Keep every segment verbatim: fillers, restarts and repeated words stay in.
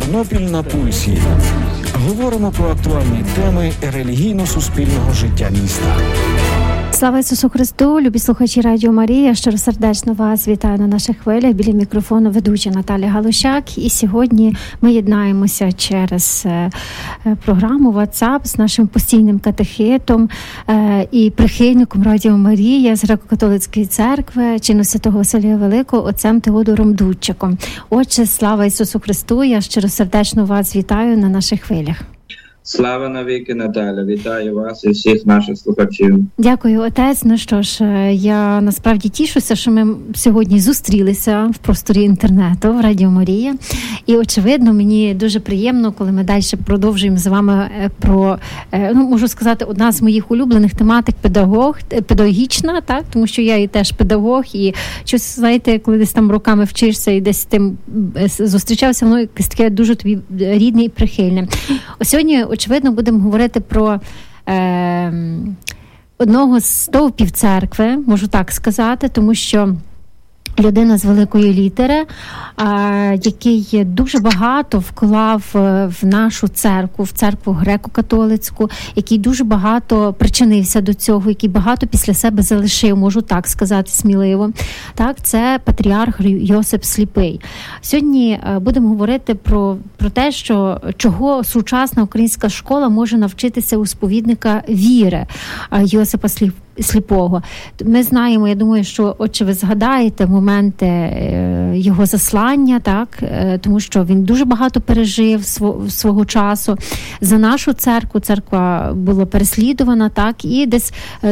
Тернопіль на пульсі. Говоримо про актуальні теми релігійно-суспільного життя міста. Слава Ісусу Христу, любі слухачі Радіо Марія, щиросердечно вас вітаю на наших хвилях. Біля мікрофону ведуча Наталя Галущак. І сьогодні ми єднаємося через програму WhatsApp з нашим постійним катехетом і прихильником Радіо Марія з Греко-католицької церкви, чину святого Василія Великого, отцем Теодором Дудчиком. Отче, слава Ісусу Христу, я щиросердечно вас вітаю на наших хвилях. Слава навіки, Наталя. Вітаю вас і всіх наших слухачів. Дякую, отець. Ну що ж, я насправді тішуся, що ми сьогодні зустрілися в просторі інтернету в Радіо Марія. І, очевидно, мені дуже приємно, коли ми далі продовжуємо з вами про, ну, можу сказати, одна з моїх улюблених тематик педагог, педагогічна, так? Тому що я і теж педагог, і щось, знаєте, коли десь там роками вчишся і десь тим зустрічався, воно якесь таке дуже тобі рідне і прихильне. Сьогодні, очевидно, будемо говорити про е, одного з стовпів церкви, можу так сказати, тому що людина з великої літери, який дуже багато вклав в нашу церкву, в церкву греко-католицьку, який дуже багато причинився до цього, який багато після себе залишив, можу так сказати сміливо. Так, це патріарх Йосип Сліпий. Сьогодні будемо говорити про, про те, що чого сучасна українська школа може навчитися у сповідника віри Йосипа Сліпого. Сліпого. Ми знаємо, я думаю, що, отче, ви згадаєте моменти його заслання, так, тому що він дуже багато пережив свого, свого часу. За нашу церкву, церква була переслідувана, так, і десь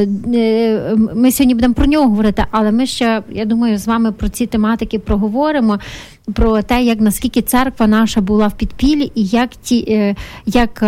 ми сьогодні будемо про нього говорити, але ми ще, я думаю, з вами про ці тематики проговоримо, про те, як наскільки церква наша була в підпіллі і як ті, як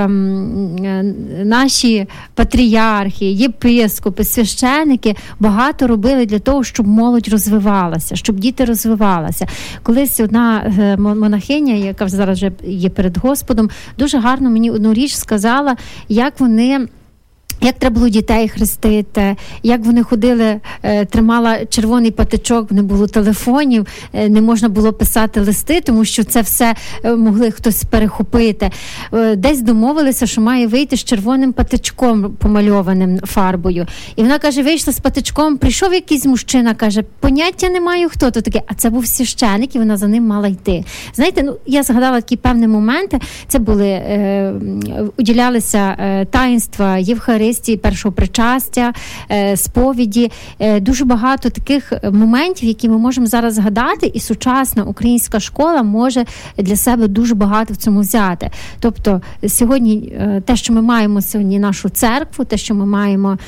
наші патріархи, єпископи, священики багато робили для того, щоб молодь розвивалася, щоб діти розвивалися. Колись одна монахиня, яка зараз вже є перед Господом, дуже гарно мені одну річ сказала, як вони як треба було дітей хрестити, як вони ходили, тримала червоний патичок, не було телефонів, не можна було писати листи, тому що це все могли хтось перехопити. Десь домовилися, що має вийти з червоним патичком помальованим фарбою. І вона каже, вийшла з патичком, прийшов якийсь мужчина, каже, поняття не маю, хто то таке. А це був священик, і вона за ним мала йти. Знаєте, ну, я згадала такі певні моменти. Це були, е, уділялися е, таїнства Євхаристії, першого причастя, сповіді. Дуже багато таких моментів, які ми можемо зараз згадати, і сучасна українська школа може для себе дуже багато в цьому взяти. Тобто сьогодні те, що ми маємо сьогодні нашу церкву, те, що ми маємо,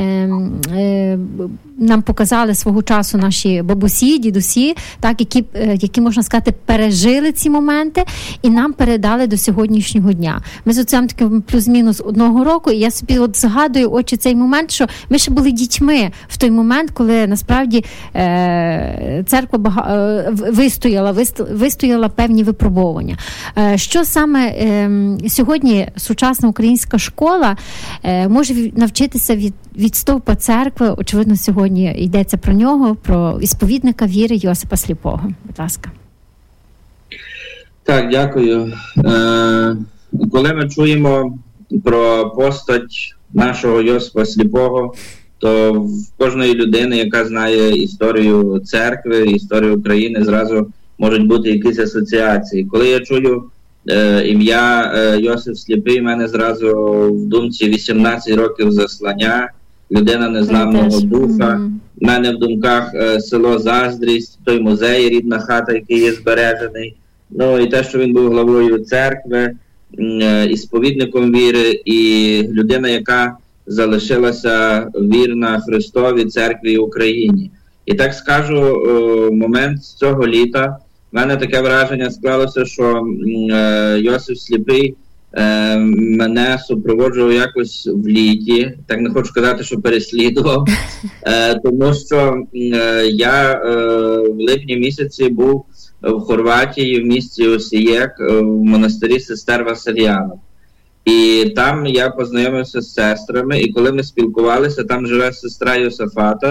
нам показали свого часу наші бабусі, дідусі, так, які, які, можна сказати, пережили ці моменти і нам передали до сьогоднішнього дня. Ми з отцем таким плюс-мінус одного року, і я собі от згадую, очі, цей момент, що ми ще були дітьми в той момент, коли насправді е, церква бага, е, вистояла, вистояла певні випробування. Е, що саме е, сьогодні сучасна українська школа е, може навчитися від, від стовпа церкви? Очевидно, сьогодні йдеться про нього, про ісповідника віри Йосипа Сліпого. Будь ласка. Так, дякую. Е, коли ми чуємо про постать нашого Йосипа Сліпого, то в кожної людини, яка знає історію церкви, історію України, зразу можуть бути якісь асоціації. Коли я чую е, ім'я е, Йосип Сліпий, в мене зразу в думці вісімнадцять років заслання, людина незламного духа. У мене в думках е, село Заздрість, той музей, рідна хата, який є збережений. Ну і те, що він був главою церкви, і сповідником віри, і людина, яка залишилася вірна Христові, церкві і Україні. І так скажу, момент з цього літа, в мене таке враження склалося, що Йосип Сліпий мене супроводжував якось в літі, так не хочу казати, що переслідував, тому що я в липні місяці був в Хорватії, в місті Осієк, в монастирі сестер Васильянок. І там я познайомився з сестрами, і коли ми спілкувалися, там живе сестра Йосафата,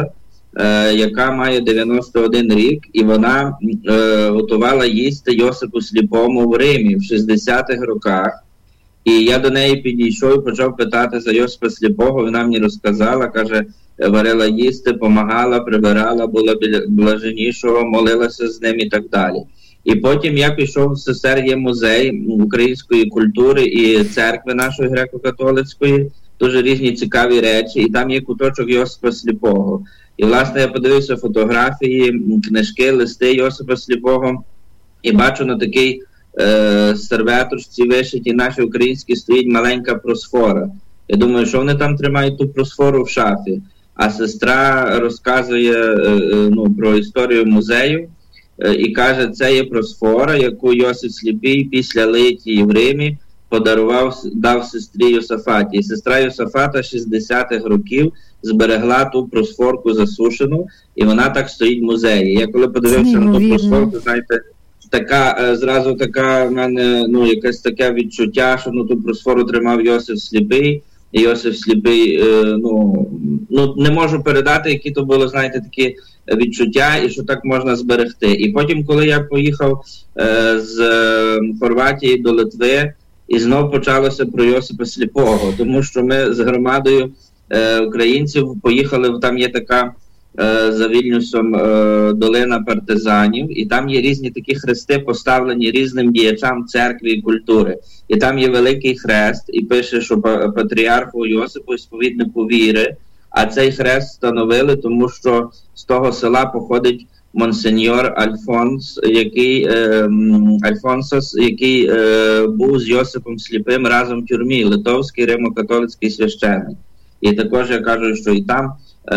е, яка має дев'яносто один рік, і вона е, готувала їсти Йосипу Сліпому в Римі в шістдесятих роках. І я до неї підійшов і почав питати за Йосипа Сліпого, вона мені розказала, каже, варила їсти, помагала, прибирала, була біля блаженнішого, молилася з ним і так далі. І потім я пішов, в СССР є музей української культури і церкви нашої греко-католицької, дуже різні цікаві речі, і там є куточок Йосипа Сліпого. І, власне, я подивився фотографії, книжки, листи Йосипа Сліпого, і бачу на такий е, серветочці вишиті наші українські стоїть маленька просфора. Я думаю, що вони там тримають ту просфору в шафі. А сестра розказує е, ну, про історію музею е, і каже, це є просфора, яку Йосип Сліпий після литії в Римі подарував, дав сестрі Йосафаті. І сестра Йосафата шістдесятих років зберегла ту просфорку засушену, і вона так стоїть в музеї. Я коли подивився на ту просфорку, знаєте, така, зразу така в мене, ну, якесь таке відчуття, що ну, ту просфору тримав Йосип Сліпий, і Йосип Сліпий, е, ну, ну, не можу передати, які то були, знаєте, такі відчуття, і що так можна зберегти. І потім, коли я поїхав е, з Хорватії до Литви, і знов почалося про Йосипа Сліпого, тому що ми з громадою е, українців поїхали, там є така е, за Вільнюсом е, долина партизанів, і там є різні такі хрести, поставлені різним діячам церкви і культури. І там є великий хрест, і пише, що патріарху Йосипу, сповіднику віри, а цей хрест встановили, тому що з того села походить монсеньор Альфонс, який, е, Альфонсос, який е, був з Йосипом Сліпим разом в тюрмі, литовський римо-католицький священник. І також я кажу, що і там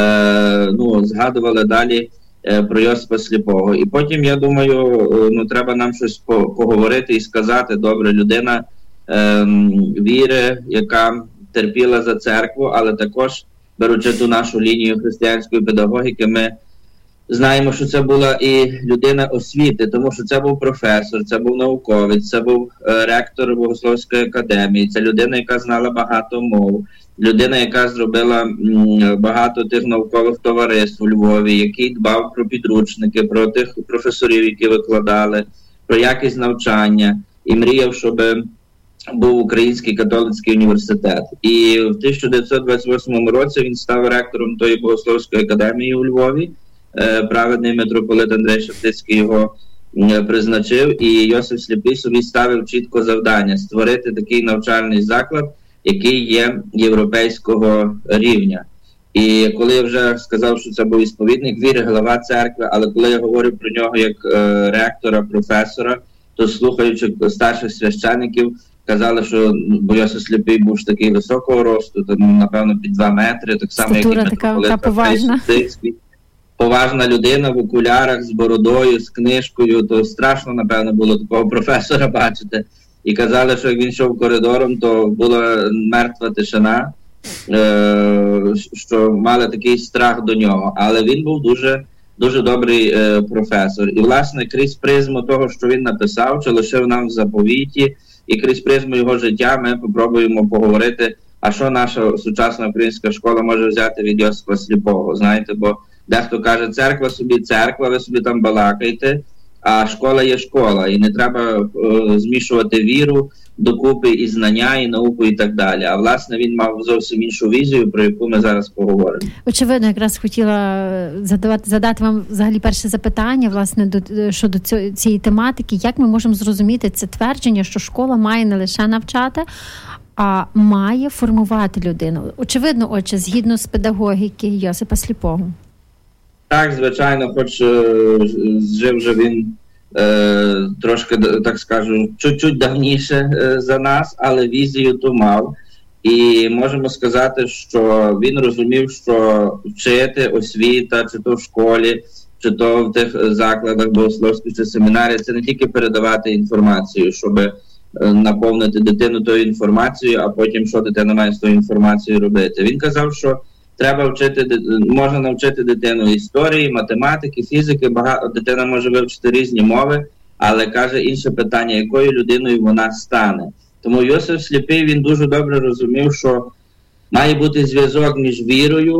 е, ну, згадували далі е, про Йосипа Сліпого. І потім, я думаю, е, ну, треба нам щось по- поговорити і сказати, добре, людина е, віри, яка терпіла за церкву, але також, беручи ту нашу лінію християнської педагогіки, ми знаємо, що це була і людина освіти, тому що це був професор, це був науковець, це був е, ректор Богословської академії, це людина, яка знала багато мов, людина, яка зробила м, багато тих наукових товариств у Львові, який дбав про підручники, про тих професорів, які викладали, про якість навчання, і мріяв, щоб був Український католицький університет. І в тисяча дев'ятсот двадцять восьмому році він став ректором тої Богословської академії у Львові. Праведний митрополит Андрей Шептицький його призначив, і Йосип Сліпий собі ставив чітко завдання створити такий навчальний заклад, який є європейського рівня. І коли я вже сказав, що це був ісповідник віри, глава церкви, але коли я говорю про нього як е, ректора, професора, то слухаючи старших священиків, казали, що бо Йосип Сліпий був ж такий високого росту, то, напевно, під два метри, так само, статура як і митрополит Андрей Шептицький. Поважна людина в окулярах, з бородою, з книжкою, то страшно, напевно, було такого професора бачити. І казали, що як він йшов коридором, то була мертва тишина, е- що мали такий страх до нього. Але він був дуже, дуже добрий е- професор. І, власне, крізь призму того, що він написав, чи лишив нам в заповіті, і крізь призму його життя ми попробуємо поговорити, а що наша сучасна українська школа може взяти від Йосипа Сліпого, знаєте, бо дехто каже, церква собі церква, ви собі там балакаєте, а школа є школа, і не треба е, змішувати віру докупи і знання, і науку, і так далі. А, власне, він мав зовсім іншу візію, про яку ми зараз поговоримо. Очевидно, якраз хотіла задавати, задати вам взагалі перше запитання, власне, до, щодо цієї тематики. Як ми можемо зрозуміти це твердження, що школа має не лише навчати, а має формувати людину? Очевидно, отже, згідно з педагогіки Йосипа Сліпого. Так, звичайно, хоч е, жив же він е, трошки, так скажу, чуть-чуть давніше е, за нас, але візію ту мав. І можемо сказати, що він розумів, що вчити, освіта, чи то в школі, чи то в тих закладах богословських чи семінарі, це не тільки передавати інформацію, щоб е, наповнити дитину тою інформацією, а потім, що дитина має з тою інформацією робити. Він казав, що треба вчити, можна навчити дитину історії, математики, фізики, багато, дитина може вивчити різні мови, але каже інше питання, якою людиною вона стане. Тому Йосип Сліпий, він дуже добре розумів, що має бути зв'язок між вірою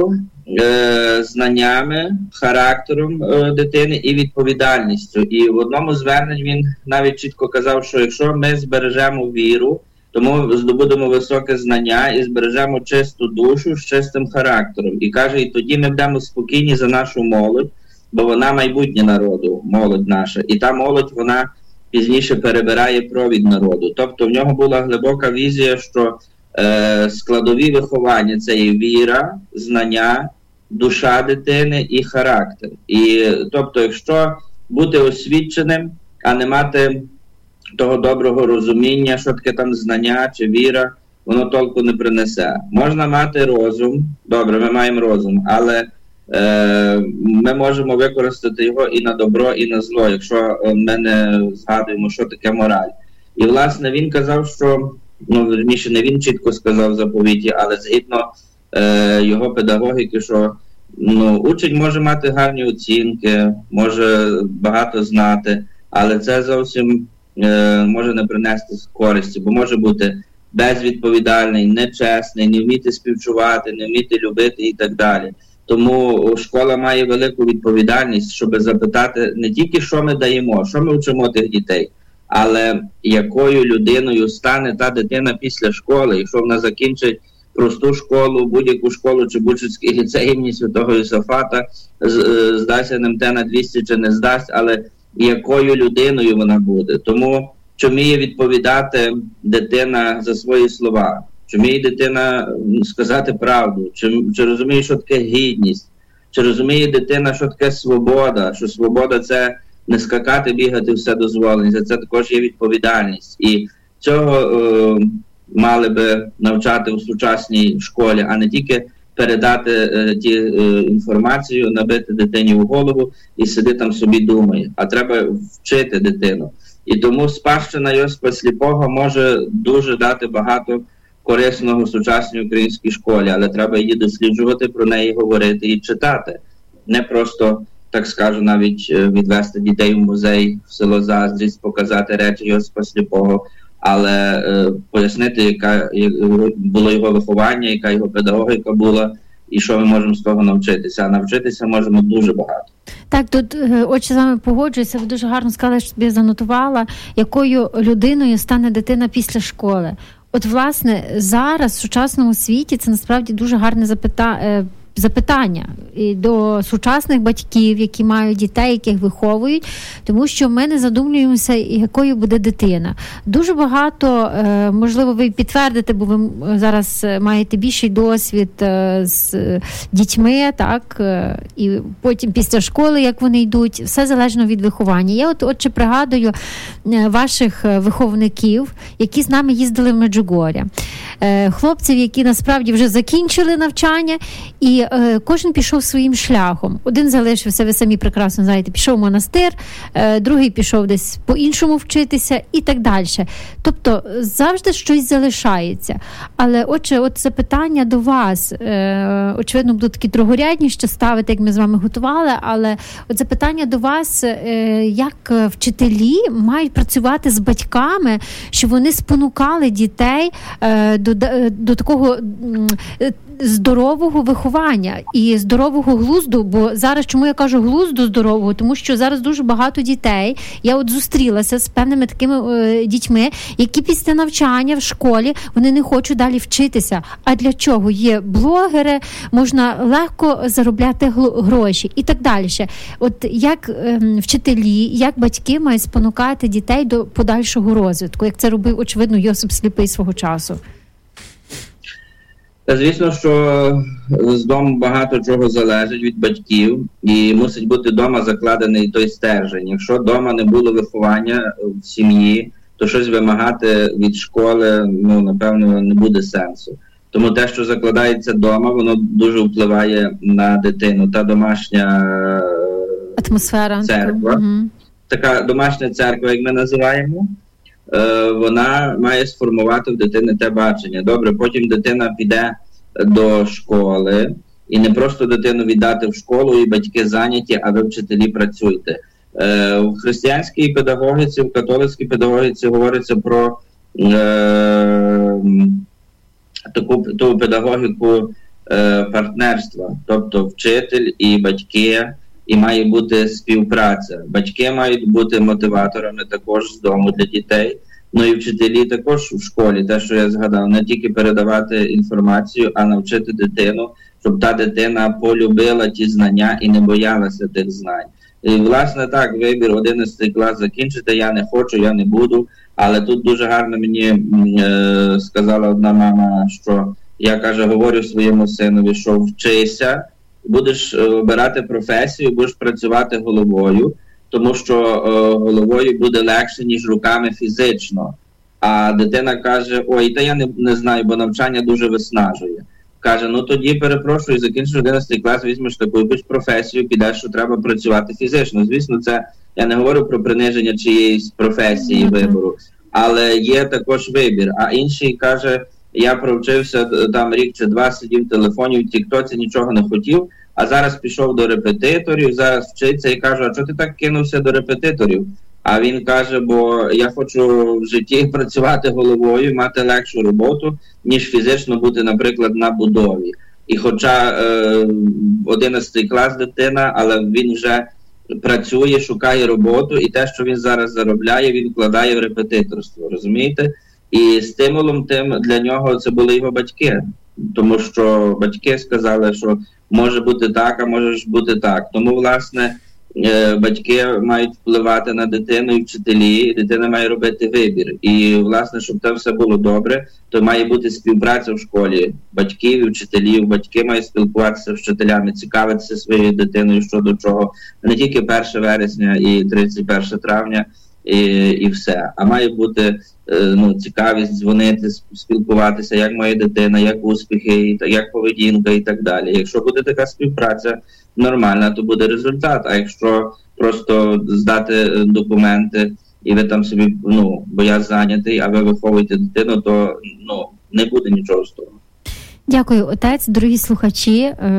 е, знаннями, характером е, дитини і відповідальністю. І в одному зверненні він навіть чітко казав, що якщо ми збережемо віру, то ми здобудемо високе знання і збережемо чисту душу з чистим характером. І каже, і тоді ми будемо спокійні за нашу молодь, бо вона майбутнє народу, молодь наша. І та молодь, вона пізніше перебирає провід народу. Тобто в нього була глибока візія, що е, складові виховання – це і віра, знання, душа дитини і характер. І тобто, якщо бути освіченим, а не мати того доброго розуміння, що таке там знання чи віра, воно толку не принесе. Можна мати розум, добре, ми маємо розум, але е, ми можемо використати його і на добро, і на зло, якщо ми не згадуємо, що таке мораль. І, власне, він казав, що, ну, верніше, не він чітко сказав в заповіті, але згідно е, його педагогіки, що ну, учень може мати гарні оцінки, може багато знати, але це зовсім е, може не принести користі, бо може бути безвідповідальний, нечесний, не вміти співчувати, не вміти любити і так далі. Тому школа має велику відповідальність, щоб запитати не тільки, що ми даємо, що ми вчимо тих дітей, але якою людиною стане та дитина після школи, якщо вона закінчить просту школу, будь-яку школу чи Бучицький ліцей імені Святого Йосафата, здасть ен ем те на двісті чи не здасть, але якою людиною вона буде. Тому чи вміє відповідати дитина за свої слова, чи вміє дитина сказати правду, чи, чи розуміє, що таке гідність, чи розуміє дитина, що таке свобода, що свобода – це не скакати, бігати, все дозволено, це також є відповідальність. І цього е, мали би навчати у сучасній школі, а не тільки передати е, ті е, інформацію, набити дитині в голову і сиди там собі думає. А треба вчити дитину. І тому спадщина Йосипа Сліпого може дуже дати багато корисного в сучасній українській школі, але треба її досліджувати, про неї говорити і читати. Не просто, так скажу, навіть відвести дітей в музей, в село Заздрість, показати речі Йосипа Сліпого, але е, пояснити, яка було його виховання, яка його педагогіка була, і що ми можемо з того навчитися. А навчитися можемо дуже багато. Так, тут, отче, з вами погоджуюся, ви дуже гарно сказали, що собі занотувала, якою людиною стане дитина після школи. От, власне, зараз в сучасному світі це насправді дуже гарне запитання, запитання і до сучасних батьків, які мають дітей, яких виховують, тому що ми не задумуємося, якою буде дитина. Дуже багато, можливо, ви підтвердите, бо ви зараз маєте більший досвід з дітьми, так, і потім після школи, як вони йдуть, все залежно від виховання. Я от, отче, пригадую ваших виховників, які з нами їздили в Меджугор'я. Хлопців, які насправді вже закінчили навчання, і е, кожен пішов своїм шляхом. Один залишився, ви самі прекрасно знаєте, пішов в монастир, е, другий пішов десь по-іншому вчитися і так далі. Тобто завжди щось залишається. Але, отже, от запитання до вас, е, очевидно, будуть такі другорядніші ставити, як ми з вами готували, але от запитання до вас, е, як вчителі мають працювати з батьками, щоб вони спонукали дітей е, до, до такого е, здорового виховання і здорового глузду, бо зараз, чому я кажу глузду здорового, тому що зараз дуже багато дітей, я от зустрілася з певними такими е, дітьми, які після навчання в школі, вони не хочуть далі вчитися. А для чого? Є блогери, можна легко заробляти гроші і так далі. От як е, вчителі, як батьки мають спонукати дітей до подальшого розвитку, як це робив, очевидно, Йосип Сліпий свого часу? Та, звісно, що з дому багато чого залежить від батьків, і мусить бути вдома закладений той стержень. Якщо вдома не було виховання в сім'ї, то щось вимагати від школи, ну, напевно, не буде сенсу. Тому те, що закладається вдома, воно дуже впливає на дитину. Та домашня атмосфера, церква, угу. Така домашня церква, як ми називаємо, вона має сформувати в дитини те бачення. Добре, потім дитина піде до школи, і не просто дитину віддати в школу, і батьки зайняті, а ви вчителі працюйте. В християнській педагогіці, в католицькій педагогіці говориться про е, таку ту педагогіку е, партнерства, тобто вчитель і батьки, і має бути співпраця. Батьки мають бути мотиваторами також з дому для дітей, ну і вчителі також в школі, те, що я згадав, не тільки передавати інформацію, а навчити дитину, щоб та дитина полюбила ті знання і не боялася тих знань. І, власне, так, вибір одинадцятий клас закінчити, я не хочу, я не буду, але тут дуже гарно мені е, сказала одна мама, що я, каже, говорю своєму синові, що вчися, будеш обирати професію, будеш працювати головою, тому що е, головою буде легше, ніж руками фізично. А дитина каже, ой, та я не, не знаю, бо навчання дуже виснажує. Каже, ну тоді, перепрошую, закінчиш одинадцятий клас, візьмеш таку якусь професію, підеш, що треба працювати фізично. Звісно, це, я не говорю про приниження чиєїсь професії, вибору, але є також вибір. А інший каже, я провчився там рік чи два, сидів в телефоні, в тіктоці, нічого не хотів, а зараз пішов до репетиторів, зараз вчиться і каже, а чого ти так кинувся до репетиторів? А він каже, бо я хочу в житті працювати головою, мати легшу роботу, ніж фізично бути, наприклад, на будові. І хоча е, одинадцятий клас дитина, але він вже працює, шукає роботу, і те, що він зараз заробляє, він вкладає в репетиторство, розумієте? І стимулом тим для нього це були його батьки, тому що батьки сказали, що може бути так, а може бути так. Тому, власне, батьки мають впливати на дитину і вчителі, і дитина має робити вибір. І, власне, щоб це все було добре, то має бути співпраця в школі батьків і вчителів. Батьки мають спілкуватися з вчителями, цікавитися своєю дитиною щодо чого. Не тільки перше вересня і тридцять перше травня, і, і все. А має бути ну, цікавість дзвонити, спілкуватися, як моя дитина, як успіхи, як поведінка і так далі. Якщо буде така співпраця нормальна, то буде результат. А якщо просто здати документи і ви там собі, ну, бо я зайнятий, а ви виховуєте дитину, то ну, не буде нічого з того. Дякую, отець. Дорогі слухачі,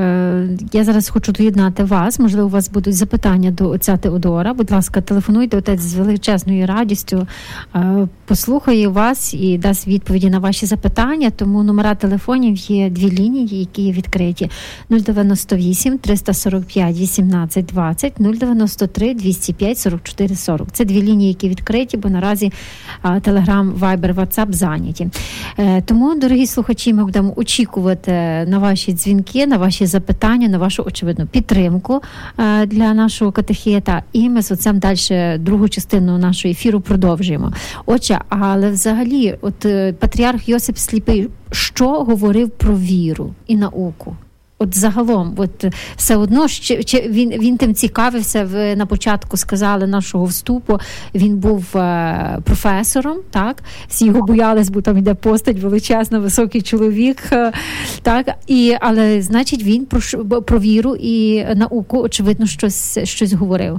я зараз хочу доєднати вас. Можливо, у вас будуть запитання до отця Теодора. Будь ласка, телефонуйте, отець з величезною радістю послухає вас і дасть відповіді на ваші запитання. Тому номера телефонів є дві лінії, які є відкриті. нуль дев'яносто вісім триста сорок п'ять вісімнадцять двадцять, нуль дев'яносто три двісті п'ять сорок чотири сорок. Це дві лінії, які відкриті, бо наразі Telegram, Viber, WhatsApp зайняті. Тому, дорогі слухачі, ми будемо очікувати на ваші дзвінки, на ваші запитання, на вашу, очевидну, підтримку для нашого катехета. І ми з отцем далі другу частину нашого ефіру продовжуємо. Отже, але взагалі, от патріарх Йосип Сліпий, що говорив про віру і науку? От загалом, от все одно, чи, чи він, він тим цікавився, ви на початку сказали нашого вступу, він був е, професором, так, всі його боялись, бо там йде постать, величезна, високий чоловік, е, так, і, але, значить, він про, про віру і науку, очевидно, щось, щось говорив.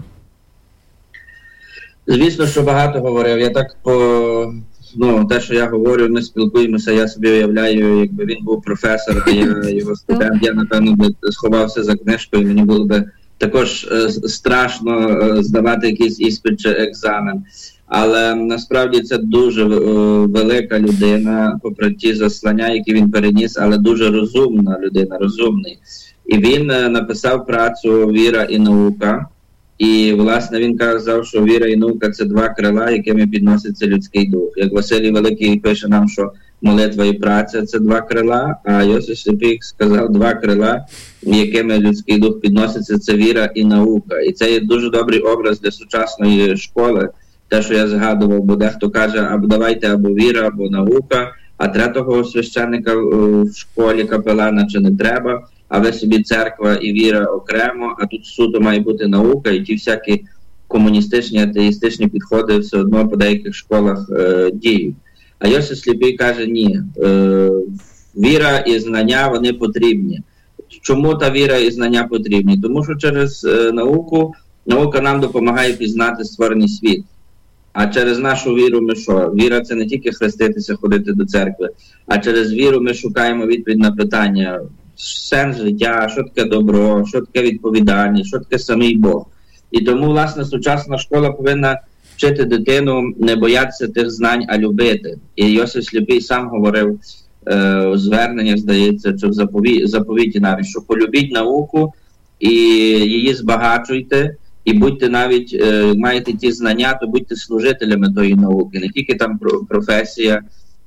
Звісно, що багато говорив, я так по... Ну, те, що я говорю, ми спілкуємося, я собі уявляю, якби він був професор, а я його студент, я, напевно, би сховався за книжкою, мені було би також е, страшно е, здавати якийсь іспит чи екзамен. Але насправді це дуже е, велика людина, попри ті заслання, які він переніс, але дуже розумна людина, розумний. І він е, написав працю «Віра і наука». І, власне, він казав, що віра і наука – це два крила, якими підноситься людський дух. Як Василій Великий пише нам, що молитва і праця – це два крила, а Йосип Сліпий сказав два крила, якими людський дух підноситься – це віра і наука. І це є дуже добрий образ для сучасної школи, те, що я згадував, бо дехто каже, або давайте або віра, або наука, а третього священника в школі, капелана, чи не треба. А ви собі церква і віра окремо, а тут суто має бути наука, і ті всякі комуністичні, атеїстичні підходи все одно по деяких школах е, діють. А Йосип Сліпий каже, ні, е, віра і знання, вони потрібні. Чому та віра і знання потрібні? Тому що через е, науку, наука нам допомагає пізнати створений світ. А через нашу віру ми що? Віра – це не тільки хреститися, ходити до церкви, а через віру ми шукаємо відповідь на питання, сенс життя, що таке добро, що таке відповідальність, що таке самий Бог. І тому, власне, сучасна школа повинна вчити дитину не боятися тих знань, а любити. І Йосип Сліпий сам говорив, е, звернення, здається, чи в запові... заповіті навіть, що полюбіть науку і її збагачуйте, і будьте навіть, е, маєте ті знання, то будьте служителями тої науки. Не тільки там професія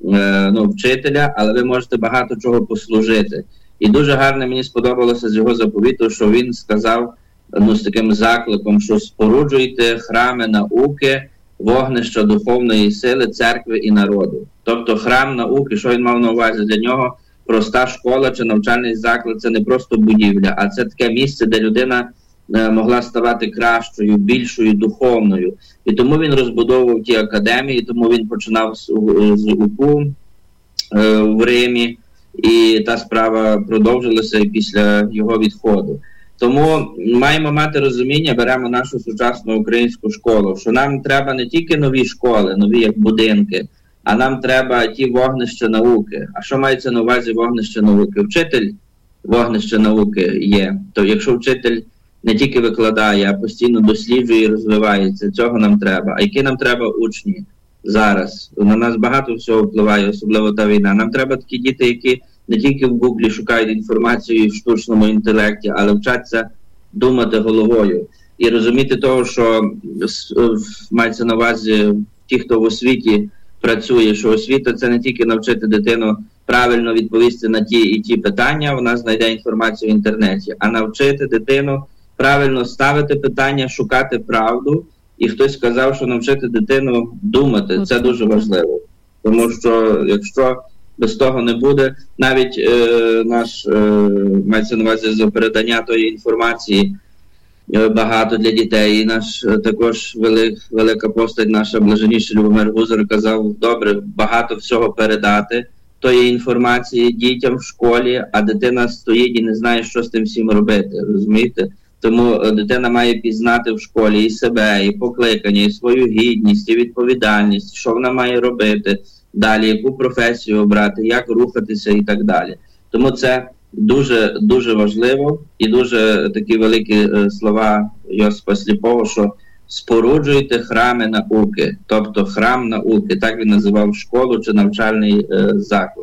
е, ну, вчителя, але ви можете багато чого послужити. І дуже гарно мені сподобалося з його заповіту, що він сказав, ну, з таким закликом, що споруджуйте храми науки, вогнища духовної сили, церкви і народу. Тобто храм науки, що він мав на увазі? Для нього проста школа чи навчальний заклад – це не просто будівля, а це таке місце, де людина е, могла ставати кращою, більшою, духовною. І тому він розбудовував ті академії, тому він починав з, з УКУ е, в Римі, і та справа продовжилася і після його відходу. Тому маємо мати розуміння, беремо нашу сучасну українську школу, що нам треба не тільки нові школи, нові як будинки, а нам треба ті вогнища науки. А що мається на увазі вогнище науки? Вчитель вогнище науки є. То якщо вчитель не тільки викладає, а постійно досліджує і розвивається, цього нам треба. А які нам треба учні зараз? На нас багато всього впливає, особливо та війна. Нам треба такі діти, які не тільки в Гуглі шукають інформацію в штучному інтелекті, але вчаться думати головою. І розуміти того, що мається на увазі ті, хто в освіті працює, що освіта – це не тільки навчити дитину правильно відповісти на ті і ті питання, вона знайде інформацію в інтернеті, а навчити дитину правильно ставити питання, шукати правду. І хтось сказав, що навчити дитину думати – це дуже важливо. Тому що якщо без того не буде, навіть е, наш, е, мається на увазі за передання тої інформації е, багато для дітей. І наш е, також велик, велика постать, наша блаженніший Любомир Гузар казав, добре, багато всього передати тої інформації дітям в школі, а дитина стоїть і не знає, що з тим всім робити, розумієте? Тому е, дитина має пізнати в школі і себе, і покликання, і свою гідність, і відповідальність, що вона має робити далі, яку професію обрати, як рухатися і так далі. Тому це дуже, дуже важливо і дуже такі великі е, слова Йосипа Сліпого, що споруджуйте храми науки, тобто храм науки, так він називав школу чи навчальний е, заклад.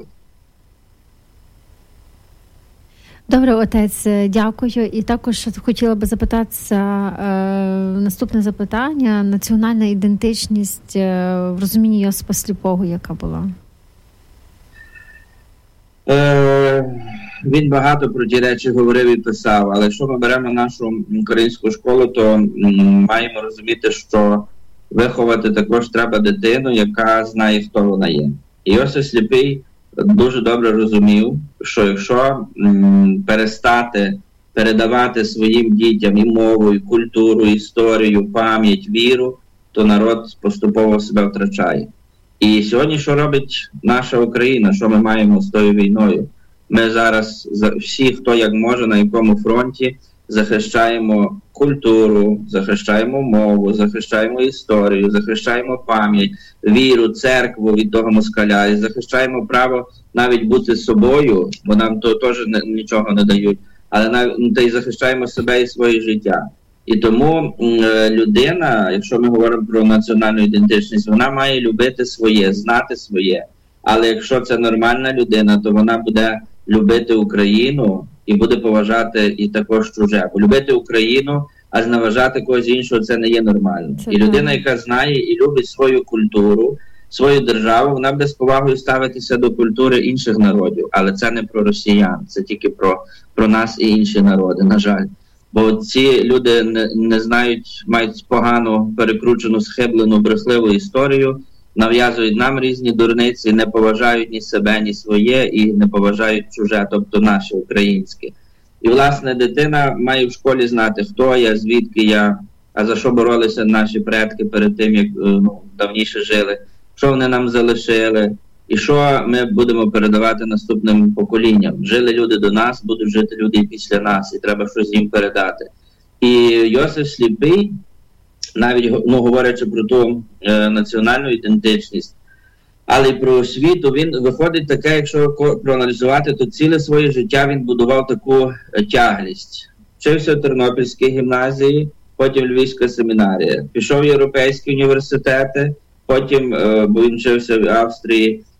Добре, отець, дякую. І також хотіла би запитатися, е, наступне запитання, національна ідентичність е, в розумінні Йосипа Сліпого, яка була? Е, він багато про ті речі говорив і писав, але якщо ми беремо нашу українську школу, то м, маємо розуміти, що виховати також треба дитину, яка знає, хто вона є. І Йосип Сліпий дуже добре розумів, що якщо м, перестати передавати своїм дітям і мову, і культуру, і історію, пам'ять, віру, то народ поступово себе втрачає. І сьогодні що робить наша Україна, що ми маємо з тою війною? Ми зараз всі, хто як може, на якому фронті, захищаємо культуру, захищаємо мову, захищаємо історію, захищаємо пам'ять, віру, церкву від того москаля, і захищаємо право навіть бути собою, бо нам то теж нічого не дають, але навіть та й захищаємо себе і своє життя. І тому е, людина, якщо ми говоримо про національну ідентичність, вона має любити своє, знати своє. Але якщо це нормальна людина, то вона буде любити Україну і буде поважати і також чуже. Бо любити Україну, а зневажати когось іншого, це не є нормально. Це і людина, яка знає і любить свою культуру, свою державу, вона буде з повагою ставитися до культури інших народів. Але це не про росіян, це тільки про, про нас і інші народи, на жаль. Бо ці люди не, не знають, мають погану, перекручену, схиблену, брехливу історію, нав'язують нам різні дурниці, не поважають ні себе, ні своє і не поважають чуже, тобто наше, українське. І, власне, дитина має в школі знати, хто я, звідки я, а за що боролися наші предки перед тим, як ну, давніше жили, що вони нам залишили, і що ми будемо передавати наступним поколінням. Жили люди до нас, будуть жити люди і після нас, і треба щось їм передати. І Йосип Сліпий, навіть ну, говорячи про ту е, національну ідентичність, але й про освіту, він виходить таке, якщо проаналізувати, то ціле своє життя він будував таку е, тяглість. Вчився в Тернопільській гімназії, потім Львівська семінарія. Пішов в європейські університети, потім, е, бо він вчився в Австрії,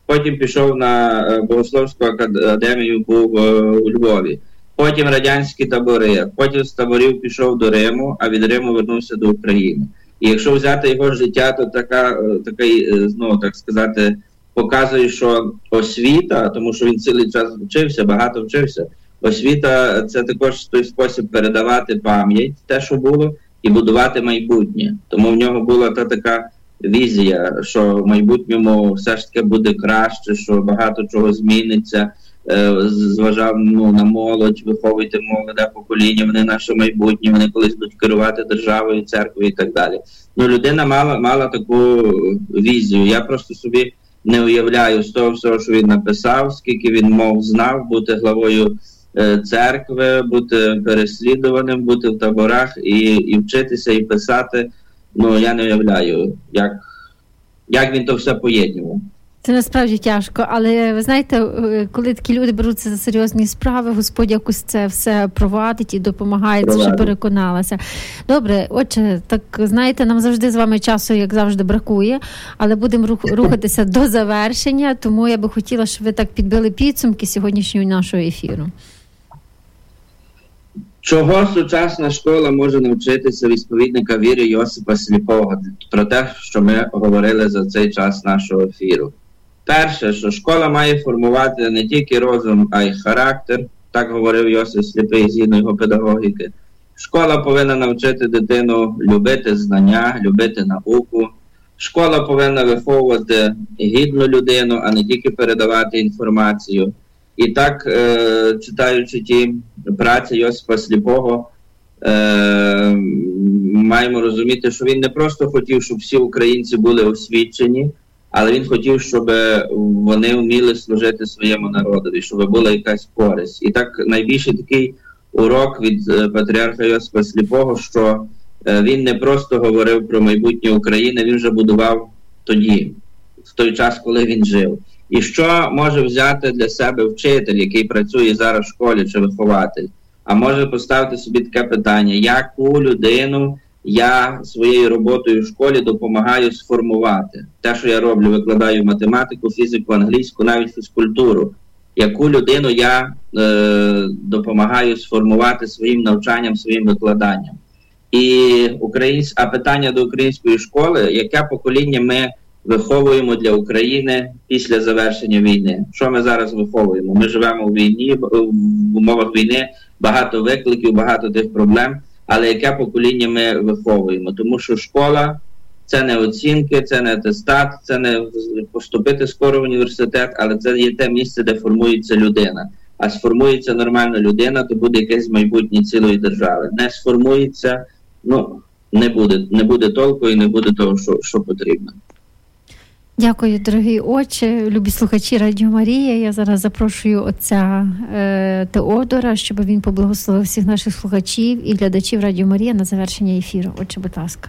потім пішов на Богословську академію, був у Львові. Потім радянські табори, потім з таборів пішов до Риму, а від Риму вернувся до України. І якщо взяти його життя, то така, такий, ну, так сказати, показує, що освіта, тому що він цілий час вчився, багато вчився, освіта – це також той спосіб передавати пам'ять, те, що було, і будувати майбутнє. Тому в нього була та така візія, що в майбутньому все ж таки буде краще, що багато чого зміниться, зважав ну, на молодь, виховуйте молоде покоління, вони наше майбутнє, вони колись будуть керувати державою, церквою і так далі. Ну, людина мала, мала таку візію. Я просто собі не уявляю з того всього, що він написав, скільки він мов знав бути главою е, церкви, бути переслідуваним, бути в таборах і, і вчитися, і писати. Ну, я не уявляю, як, як він то все поєднував. Це насправді тяжко, але ви знаєте, коли такі люди беруться за серйозні справи, Господь якось це все провадить і допомагає, це вже переконалася. Добре, отже, так знаєте, нам завжди з вами часу, як завжди, бракує, але будемо рухатися до завершення, тому я би хотіла, щоб ви так підбили підсумки сьогоднішнього нашого ефіру. Чого сучасна школа може навчитися від сповідника віри Йосипа Сліпого? Про те, що ми говорили за цей час нашого ефіру. Перше, що школа має формувати не тільки розум, а й характер. Так говорив Йосип Сліпий згідно його педагогіки. Школа повинна навчити дитину любити знання, любити науку. Школа повинна виховувати гідну людину, а не тільки передавати інформацію. І так, е, читаючи ті праці Йосипа Сліпого, е, маємо розуміти, що він не просто хотів, щоб всі українці були освічені, але він хотів, щоб вони вміли служити своєму народові, щоб була якась користь. І так найбільший такий урок від е, патріарха Йосипа Сліпого, що е, він не просто говорив про майбутнє України, він вже будував тоді, в той час, коли він жив. І що може взяти для себе вчитель, який працює зараз в школі, чи вихователь? А може поставити собі таке питання, яку людину я своєю роботою в школі допомагаю сформувати? Те, що я роблю, викладаю математику, фізику, англійську, навіть фізкультуру. Яку людину я е, допомагаю сформувати своїм навчанням, своїм викладанням? І українсь... А питання до української школи, яке покоління ми виховуємо для України після завершення війни? Що ми зараз виховуємо? Ми живемо у війні, в умовах війни, багато викликів, багато тих проблем, але яке покоління ми виховуємо? Тому що школа – це не оцінки, це не атестат, це не поступити скоро в університет, але це є те місце, де формується людина. А сформується нормальна людина, то буде якесь майбутнє цілої держави. Не сформується, ну, не буде, не буде толку і не буде того, що, що потрібно. Дякую, дорогі отче, любі слухачі Радіо Марія. Я зараз запрошую отця е, Теодора, щоб він поблагословив всіх наших слухачів і глядачів Радіо Марія на завершення ефіру. Отче, будь ласка.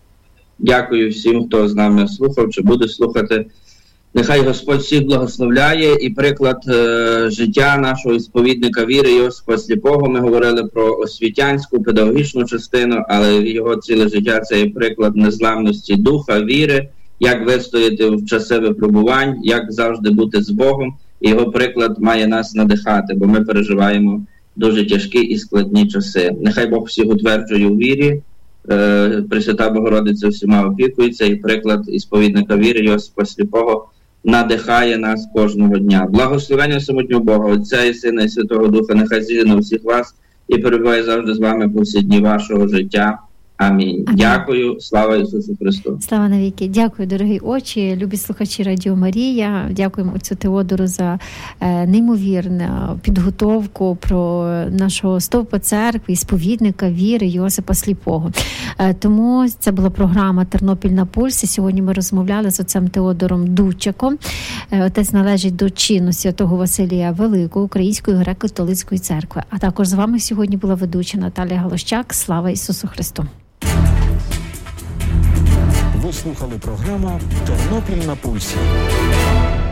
Дякую всім, хто з нами слухав чи буде слухати. Нехай Господь всіх благословляє, і приклад е, життя нашого сповідника віри Йосипа Сліпого. Ми говорили про освітянську, педагогічну частину, але його ціле життя – це є приклад незламності духа, віри, як вистояти в часи випробувань, як завжди бути з Богом. І його приклад має нас надихати, бо ми переживаємо дуже тяжкі і складні часи. Нехай Бог всіх утверджує у вірі, е, Пресвята Богородиця всіма опікується, і приклад ісповідника віри Йосипа Сліпого надихає нас кожного дня. Благословення самотнього Бога, Отця і Сина і Святого Духа, нехай зійде на всіх вас і перебуває завжди з вами по всі дні вашого життя. Амінь. Амінь. Дякую. Слава Ісусу Христу. Слава навіки. Дякую, дорогі отчі, любі слухачі Радіо Марія. Дякуємо отцю Теодору за е, неймовірну підготовку про нашого стовпа церкви, сповідника віри Йосипа Сліпого. Е, тому це була програма «Тернопіль на пульсі». Сьогодні ми розмовляли з отцем Теодором Дудчаком. Е, отець належить до чину святого Василія Великого Української греко-католицької церкви. А також з вами сьогодні була ведуча Наталія Галощак. Слава Ісусу Христу. Ви слухали програму «Тернопіль на пульсі».